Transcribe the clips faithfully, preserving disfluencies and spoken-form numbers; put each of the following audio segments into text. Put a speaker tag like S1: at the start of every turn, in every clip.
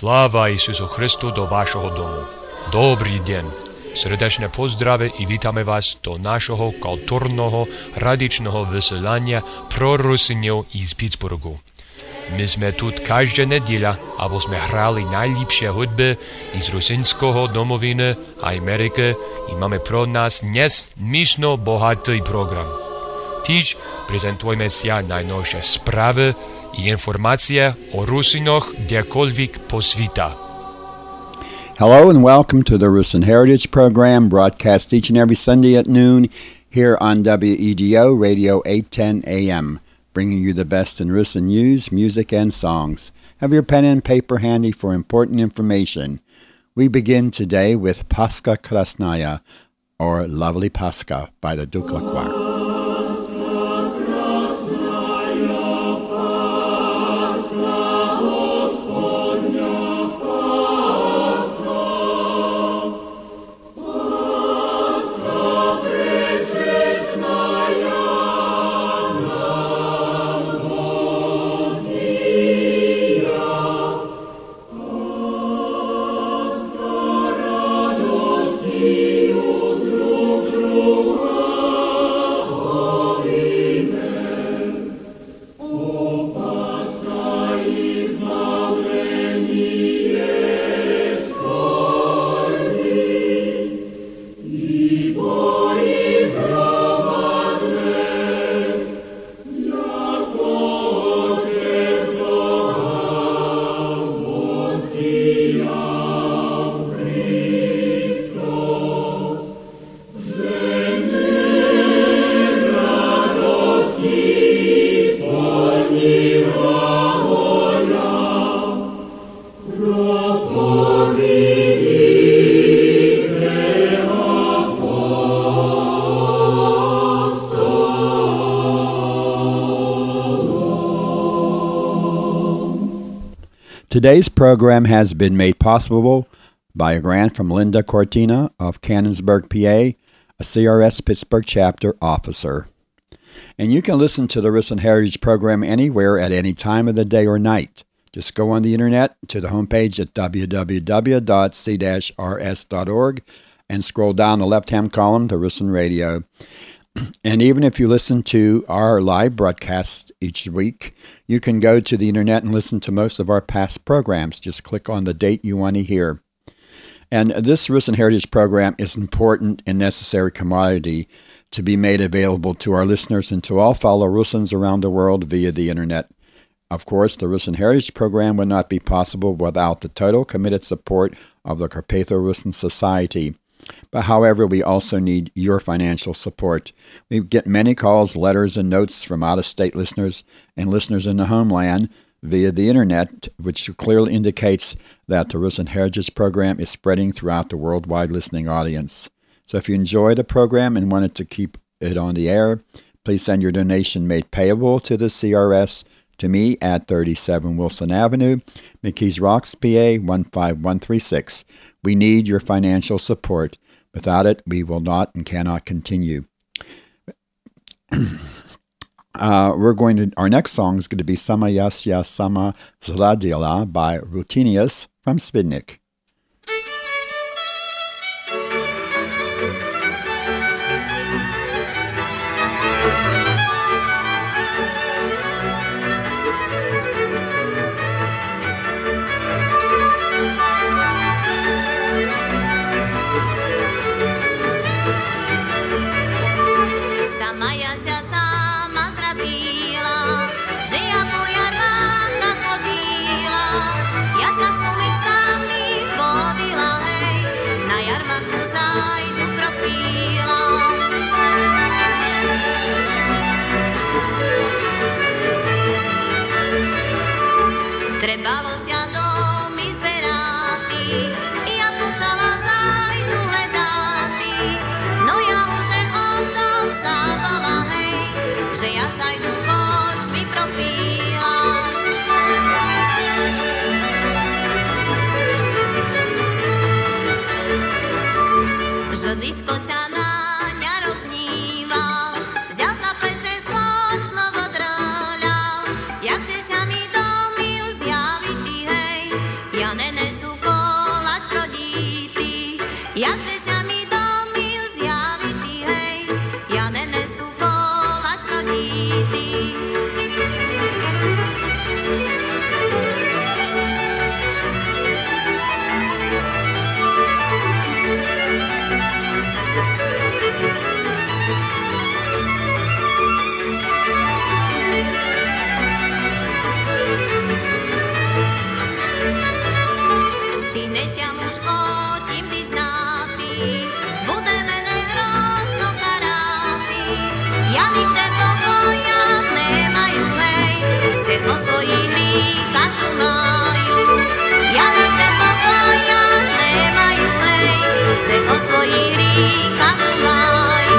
S1: Sláva Isusu Christu do vášho domu. Dobrý deň. Srdečné pozdrave i vítame vás do našeho kultúrneho radičného vysielania pro Rusinov iz Pittsburghu. My sme tu každá nedeľa, aby sme hrali najlepšie hudby iz rusinského domoviny a Ameriky i máme pro nás dnes myšno bohatý program. Tiež prezentujeme si najnovšie správy i informácie o Rusinoch kdekoľvek po sveta.
S2: Hello and welcome to the Rusin Heritage Program, broadcast each and every Sunday at noon here on W E D O Radio eight ten A M, bringing you the best in Rusin news, music, and songs. Have your pen and paper handy for important information. We begin today with Paska Krasnaya, or Lovely Paska, by the Dukla Choir. Today's program has been made possible by a grant from Linda Cortina of Cannonsburg, P A, a C R S Pittsburgh chapter officer. And you can listen to the Rusin Heritage Program anywhere at any time of the day or night. Just go on the internet to the homepage at w w w dot c dash r s dot org and scroll down the left-hand column to Rusin Radio. And even if you listen to our live broadcasts each week, you can go to the internet and listen to most of our past programs. Just click on the date you want to hear. And this Rusin Heritage Program is an important and necessary commodity to be made available to our listeners and to all fellow Rusins around the world via the internet. Of course, the Rusin Heritage Program would not be possible without the total committed support of the Carpatho-Rusin Society. But however, we also need your financial support. We get many calls, letters, and notes from out-of-state listeners and listeners in the homeland via the internet, which clearly indicates that the Rusin Heritage Program is spreading throughout the worldwide listening audience. So if you enjoy the program and wanted to keep it on the air, please send your donation made payable to the C R S to me at thirty-seven Wilson Avenue, McKees Rocks, P A one five one three six. We need your financial support. Without it, we will not and cannot continue. uh, we're going to. Our next song is going to be Sama Yasya Sama Zladila by Rutinius from Spidnik.
S3: Trebalo sia dom izberati, ja počala zajdu hledati, no ja уже o tom sávala, hej, že ja zajdu očmi propíla. Žodisko sa na ňa rozníval, vzal za pleče spoločno vodrľal, jakže sa mi domy uzjaviti, hej, ja ne ne Jakže sa mi domil zjavitý, hej, ja nenesú koláč proti ty. Stihneся muž o tím vyznati, bude mene hrozno karáty. Javy k tebo bojat nemajú, hej, svet o svojich hríkach tu majú. Javy k tebo bojat nemajú, hej, svet o svojich hríkach tu majú.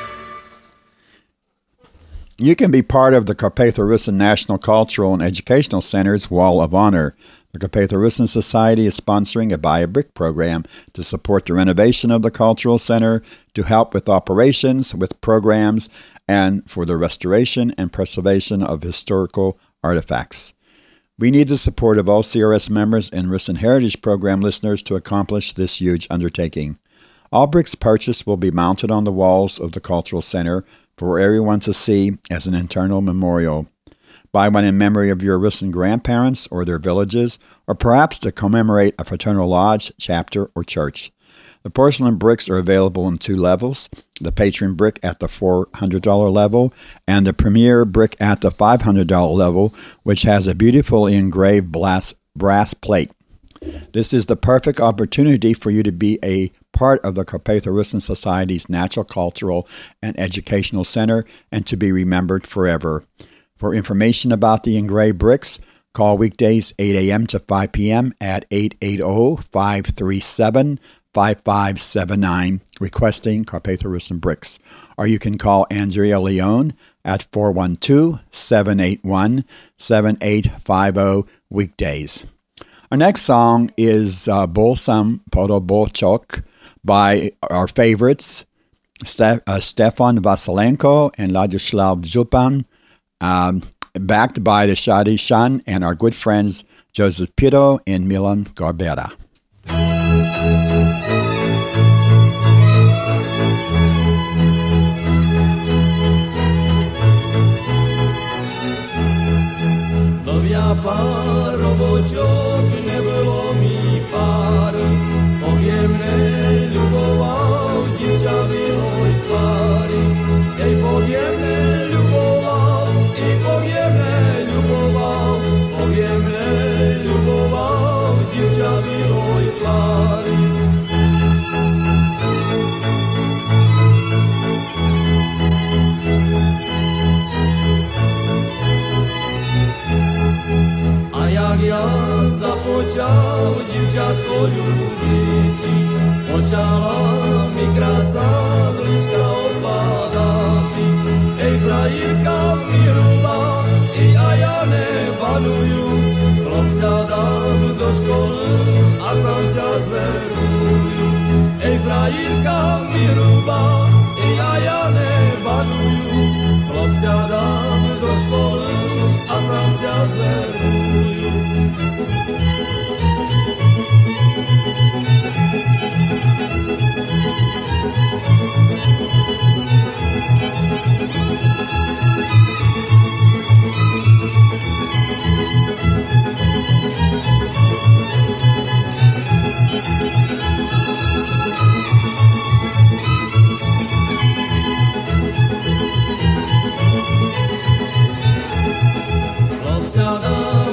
S2: You can be part of the Carpatho-Russin National Cultural and Educational Center's Wall of Honor. The Carpatho-Russin Society is sponsoring a Buy a Brick program to support the renovation of the Cultural Center, to help with operations, with programs, and for the restoration and preservation of historical artifacts. We need the support of all C R S members and Russin Heritage Program listeners to accomplish this huge undertaking. All bricks purchased will be mounted on the walls of the Cultural Center for everyone to see as an internal memorial. Buy one in memory of your Russin grandparents or their villages, or perhaps to commemorate a fraternal lodge, chapter, or church. The porcelain bricks are available in two levels, the patron brick at the four hundred dollars level and the premier brick at the five hundred dollars level, which has a beautifully engraved brass, brass plate. This is the perfect opportunity for you to be a part of the Carpatho-Russin Society's Natural, Cultural, and Educational Center and to be remembered forever. For information about the engraved bricks, call weekdays eight a.m. to five p.m. at eight eight zero, five three seven, five five seven nine requesting Carpatho-Russin bricks. Or you can call Andrea Leone at four one two, seven eight one, seven eight five zero weekdays. Our next song is uh, Bolsam Podobochok by our favorites, Ste- uh, Stefan Vasilenko and Ladislav Zupan, um, backed by the Shadi Shan and our good friends Joseph Pito and Milan Garbera.
S4: Lovia pár robočok, nebylo mi pár, pojemné ľuboval, divča miloj tvári. Jej pojemné ľuboval, i pojemné ľuboval, pojemné ľuboval, divča miloj tvári. Jak ja započal divčatko ľúbiti, počala mi krása z lička odpadati. Ej, frajerka mi hrubá, i a ja nevanujú, chlopca dám do školy a sám sa zverbujú. Ej, frajerka mi hrubá, i a ja nevanujú, chlopca dám do školy a sám sa zverbujú. Chlopca dám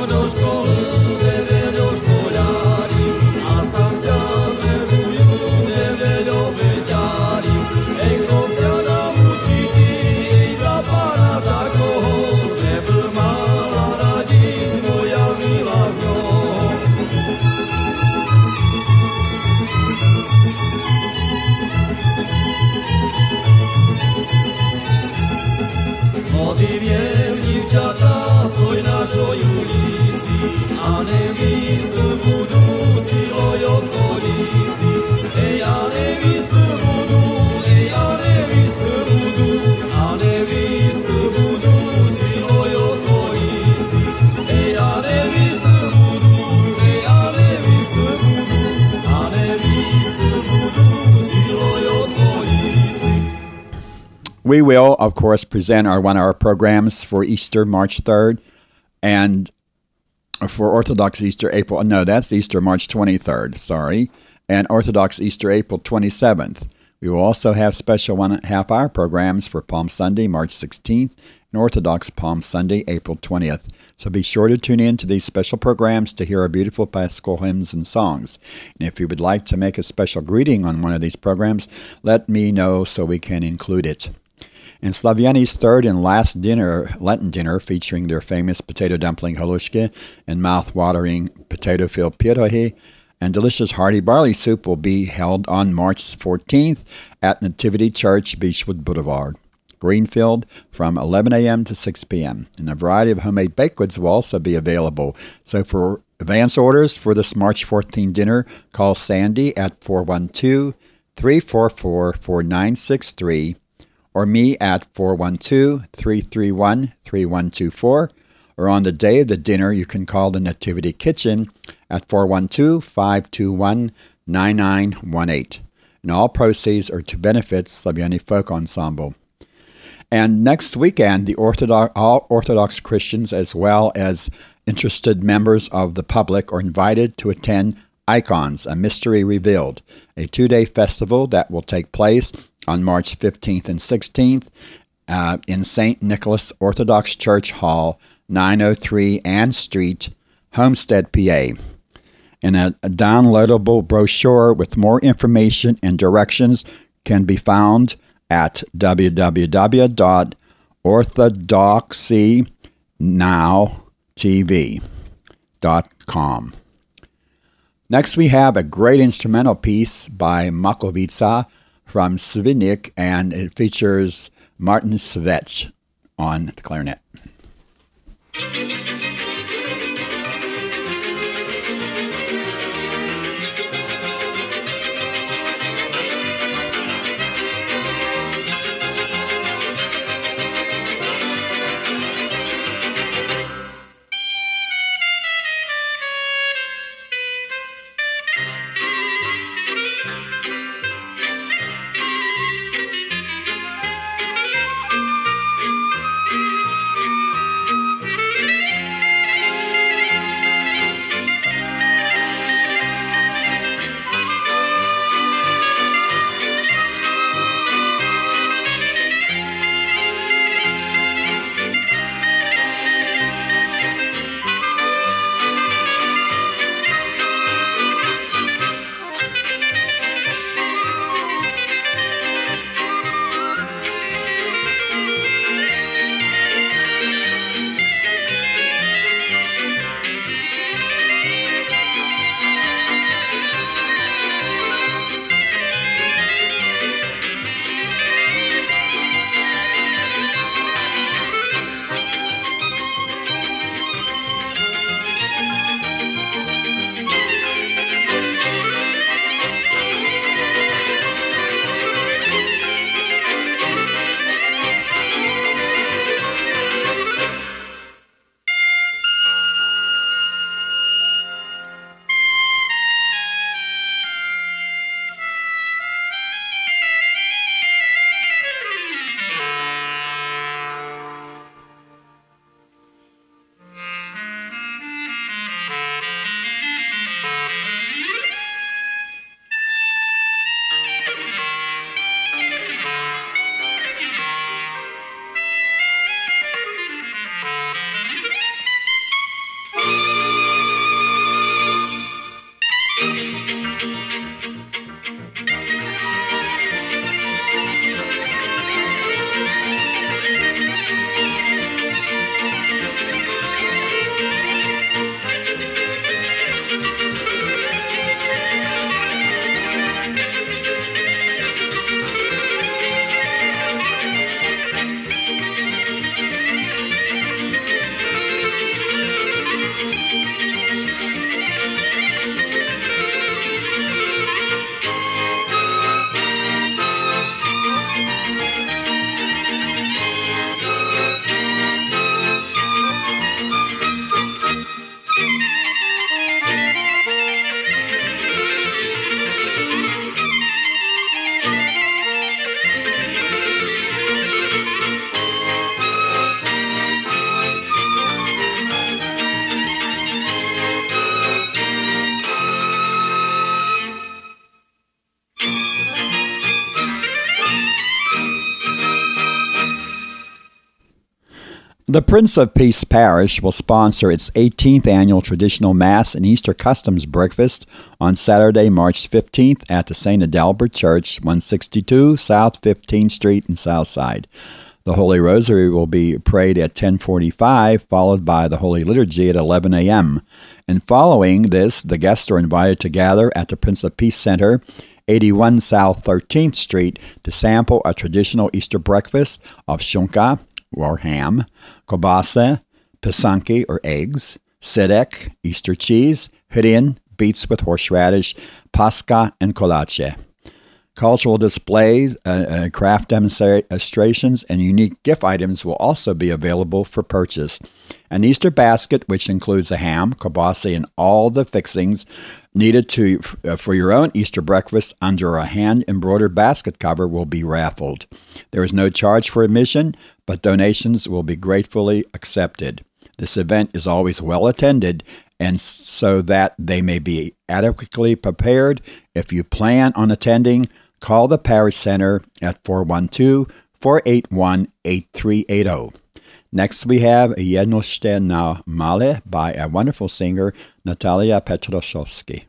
S2: We will, of course, present our one-hour programs for Easter, March third, and for Orthodox Easter, April. No, that's Easter, March twenty-third, sorry, and Orthodox Easter, April twenty-seventh. We will also have special one-half-hour programs for Palm Sunday, March sixteenth, and Orthodox Palm Sunday, April twentieth. So be sure to tune in to these special programs to hear our beautiful Paschal hymns and songs. And if you would like to make a special greeting on one of these programs, let me know so we can include it. And Slaviani's third and last dinner, Lenten dinner, featuring their famous potato dumpling halushka and mouth-watering potato-filled pierogi and delicious hearty barley soup, will be held on March fourteenth at Nativity Church, Beechwood Boulevard, Greenfield, from eleven a.m. to six p.m. And a variety of homemade baked goods will also be available. So for advance orders for this March fourteenth dinner, call Sandy at four one two, three four four, four nine six three or me at four one two, three three one, three one two four. Or on the day of the dinner, you can call the Nativity Kitchen at four one two, five two one, nine nine one eight. And all proceeds are to benefit Slaviani Folk Ensemble. And next weekend, the Orthodox, all Orthodox Christians as well as interested members of the public are invited to attend Icons, a Mystery Revealed, a two-day festival that will take place on March fifteenth and sixteenth uh, in Saint Nicholas Orthodox Church Hall, nine oh three Ann Street, Homestead, P A. And a, a downloadable brochure with more information and directions can be found at w w w dot orthodoxy now t v dot com. Next, we have a great instrumental piece by Makovica from Svinik, and it features Martin Svech on the clarinet.
S3: Thank you.
S2: The Prince of Peace Parish will sponsor its eighteenth annual traditional Mass and Easter Customs Breakfast on Saturday, March fifteenth at the Saint Adalbert Church, one sixty-two South fifteenth Street in Southside. The Holy Rosary will be prayed at ten forty-five, followed by the Holy Liturgy at eleven a.m. And following this, the guests are invited to gather at the Prince of Peace Center, eighty-one South thirteenth Street, to sample a traditional Easter breakfast of shunka, or ham, kobasa, pisanki, or eggs, sedek, Easter cheese, hrin, beets with horseradish, pasca, and kolache. Cultural displays, uh, uh, craft demonstrations, and unique gift items will also be available for purchase. An Easter basket, which includes a ham, kobasa, and all the fixings needed to uh, for your own Easter breakfast under a hand-embroidered basket cover, will be raffled. There is no charge for admission, but donations will be gratefully accepted. This event is always well attended, and so that they may be adequately prepared, if you plan on attending, call the Parish Center at four one two, four eight one, eight three eight zero. Next, we have Jednoście na Male by a wonderful singer, Natalia Petroszowski.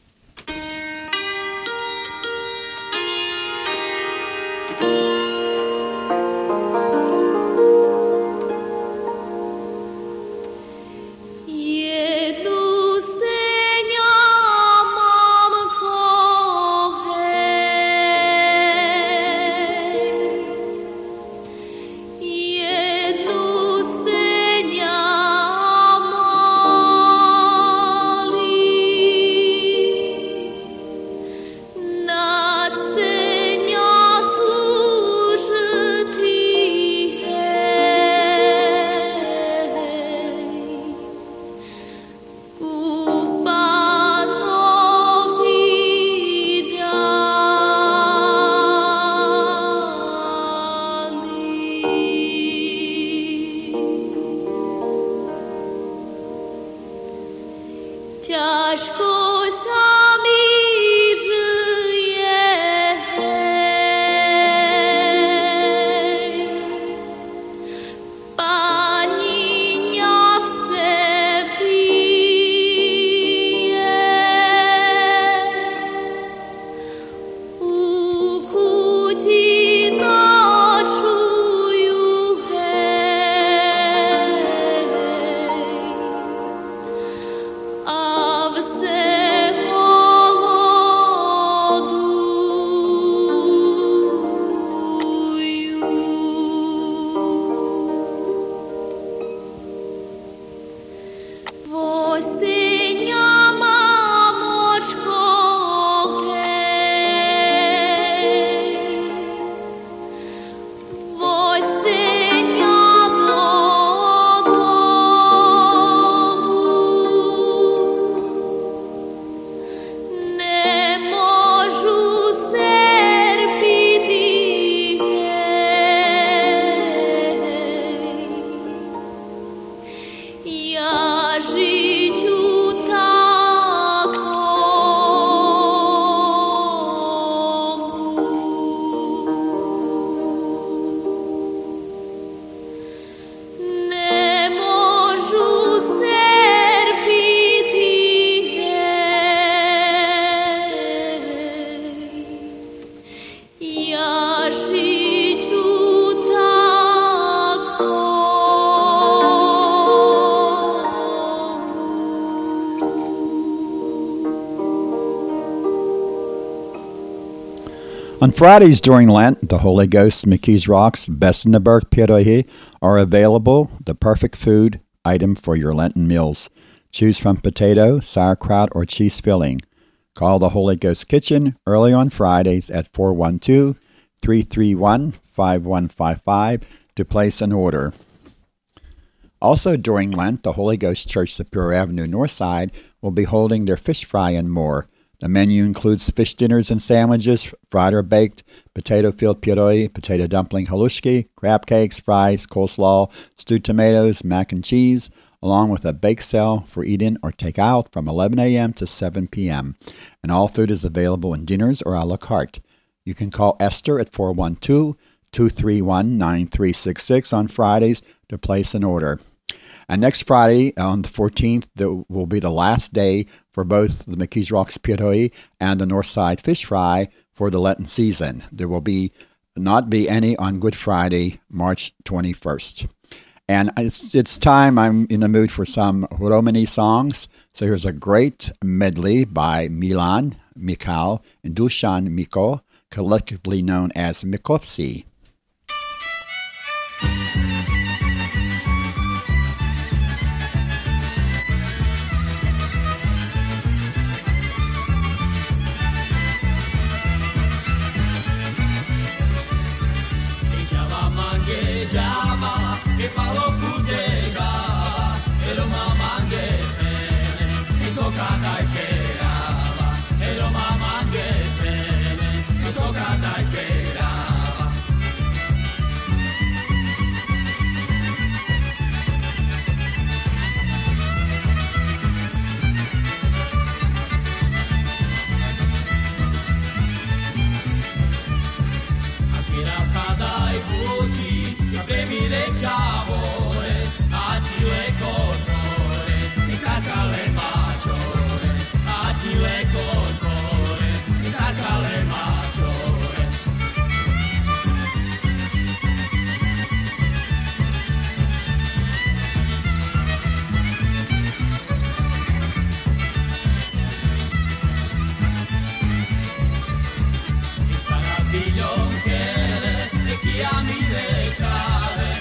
S2: On Fridays during Lent, the Holy Ghost McKees Rocks Besenberg Pierogi are available, the perfect food item for your Lenten meals. Choose from potato, sauerkraut, or cheese filling. Call the Holy Ghost Kitchen early on Fridays at four one two, three three one, five one five five to place an order. Also during Lent, the Holy Ghost Church Superior Avenue Northside will be holding their fish fry and more. The menu includes fish dinners and sandwiches, fried or baked, potato field pierogi, potato dumpling halushki, crab cakes, fries, coleslaw, stewed tomatoes, mac and cheese, along with a bake sale for eat-in or take-out from eleven a.m. to seven p.m. And all food is available in dinners or a la carte. You can call Esther at four one two, two three one, nine three six six on Fridays to place an order. And next Friday, on the fourteenth, that will be the last day for both the McKees Rocks Piroi and the Northside Fish Fry for the Lenten season. There will be not be any on Good Friday, March twenty-first. And it's, it's time. I'm in the mood for some Romani songs. So here's a great medley by Milan, Mikal, and Dusan Miko, collectively known as Mikovci.
S4: Java, e palo fudega, e lo mamange pene, e so kada kerava, e lo mamange pene, e so kada kerava. Akira kada e buci. Baby le chavore, aci le cotore, mi saca le maciore, aci le cotore, mi saca le maciore. Mi sarà biglionchele e chi ami le ciao.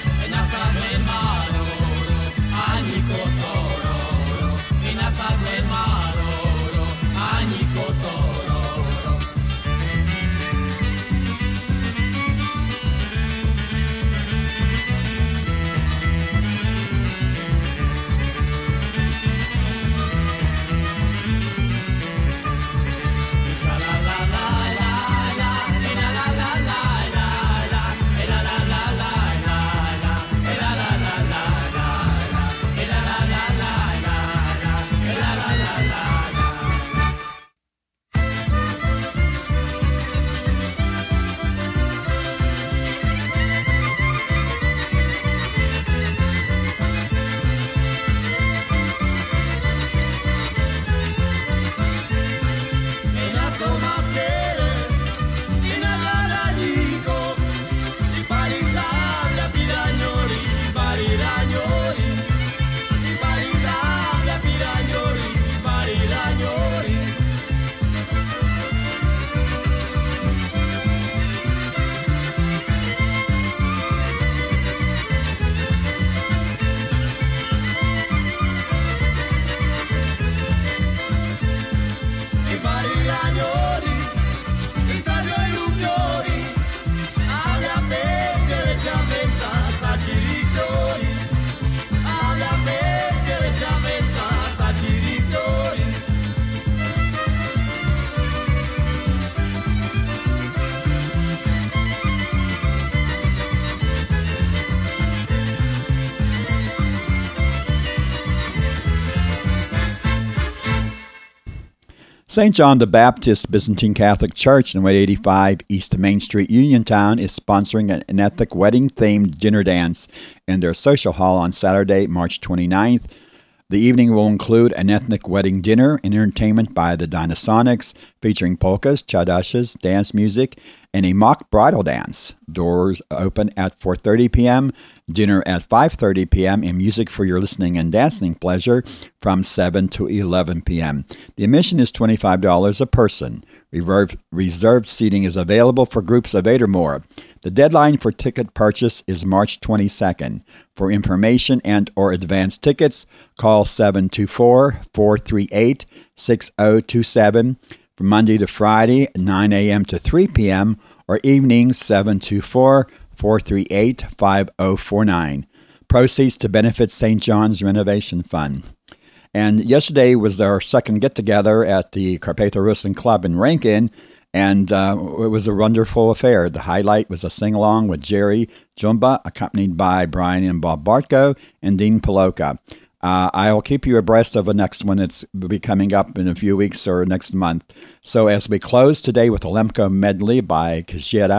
S2: Saint John the Baptist Byzantine Catholic Church in one eighty-five East Main Street, Uniontown, is sponsoring an ethnic wedding-themed dinner dance in their social hall on Saturday, March twenty-ninth. The evening will include an ethnic wedding dinner and entertainment by the Dynasonics, featuring polkas, chadashes, dance music, and a mock bridal dance. Doors open at four thirty p.m., dinner at five thirty p.m., and music for your listening and dancing pleasure from seven to eleven p.m. The admission is twenty-five dollars a person. Reserved, reserved seating is available for groups of eight or more. The deadline for ticket purchase is March twenty-second. For information and or advance tickets, call seven two four, four three eight, six zero two seven from Monday to Friday, nine a.m. to three p.m., or evenings seven two four, four three eight, five zero four nine. Proceeds to benefit Saint John's Renovation Fund. And yesterday was our second get-together at the Carpatho Wrestling Club in Rankin, and uh, it was a wonderful affair. The highlight was a sing-along with Jerry Jumba, accompanied by Brian and Bob Bartko and Dean Paloka. Uh, I'll keep you abreast of the next one. It's will be coming up in a few weeks or next month. So as we close today with a Lemko medley by Kajera,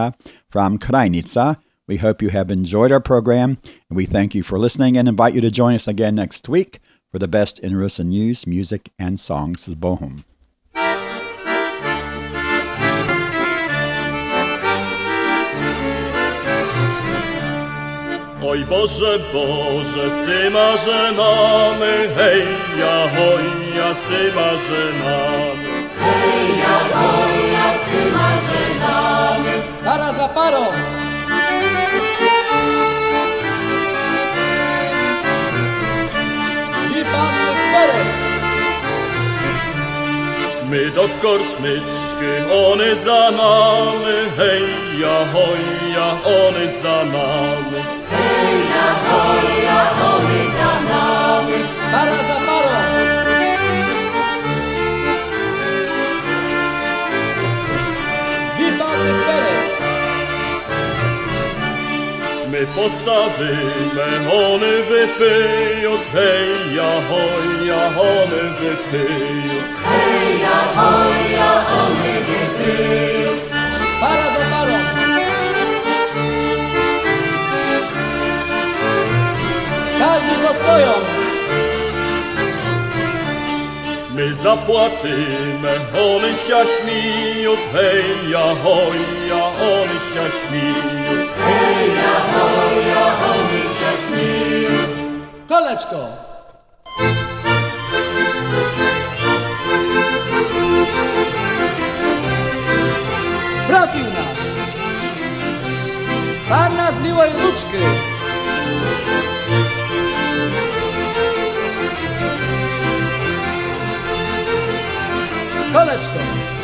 S2: from Krynica. We hope you have enjoyed our program, and we thank you for listening and invite you to join us again next week for the best in Russian news, music, and songs z Bohum.
S4: Oj Boże, Boże, z tyma żenami, hej, ja, hoj, ja, z tyma żenami.
S5: Hej, ja, hoj, ja, z tyma żenami.
S6: Para za parą. I padły w beret.
S4: My do korczmyczki, one za nami, hej, ja, hoj, ja, one za nami.
S5: Hej, ja, hoj, ja, one za nami.
S6: Para za parą. I padły w beret.
S4: My postawimy, one wypiją, hej, ja, hoj, ja, one wypiją.
S5: Hej, ja, hoj, ja, one wypiją.
S6: Para za parą. Każdy za swoją.
S4: My zapłatimy, one się śmieją, hej, ja, hoj, ja, one się śmieją.
S5: Hej, ja, hoj, ja, one się śmieją.
S6: Koleczko. Bratiu nasz. Panna z miłej ruczki. Koleczko.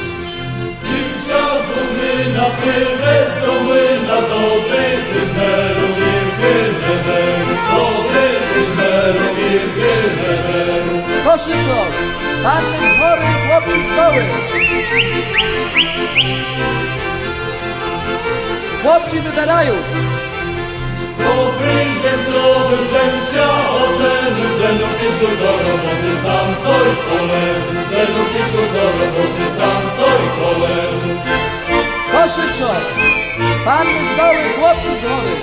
S4: Czasu my na tyle, my na dobry wyzmeru, wirgylneweru, dobry wyzmeru, wirgylneweru.
S6: Koszyczok. Panny chory, chłopi stoły. Chłopci wybierają.
S4: Dobry dzień, zdrowy dzień się ożenił, żeniu piszł do roboty, sam soj poleżył, żeniu piszł do roboty, sam soj poleżył.
S6: Koszyczok. Panny z doły, chłopcy z hory.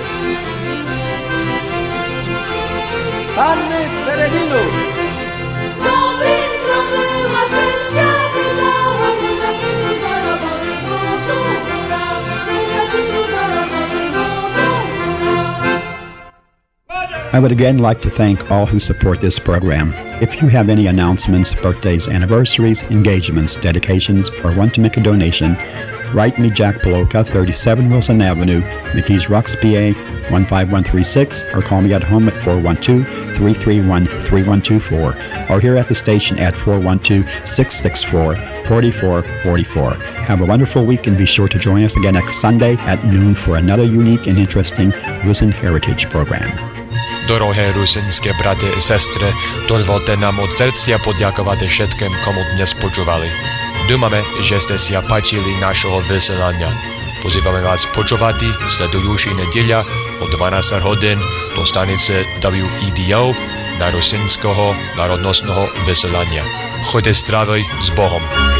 S6: Panny z Sereninu.
S5: Dobrym zrobiła, żem się wydała, duża piszą do roboty, budu, buda. Duża piszą do roboty, budu, buda.
S2: I would again like to thank all who support this program. If you have any announcements, birthdays, anniversaries, engagements, dedications, or want to make a donation, write me Jack Poloka, thirty-seven Wilson Avenue, McKees Rocks, P A one five one three six, or call me at home at four one two, three three one, three one two four, or here at the station at four one two, six six four, four four four four. Have a wonderful week and be sure to join us again next Sunday at noon for another unique and interesting Rusin Heritage program.
S1: Дороге русинські брати і сестри, дозвольте нам от серця подякувати všetkým, кому дnes počúvali. Думаме, že ste si páčili našого vysielania. Pozývame vás počúvati sledujúci nedeľa o dvanásť hodín do stanice W E D O na rusinského národnostného vysielania. Choďte zdravý s Bohom.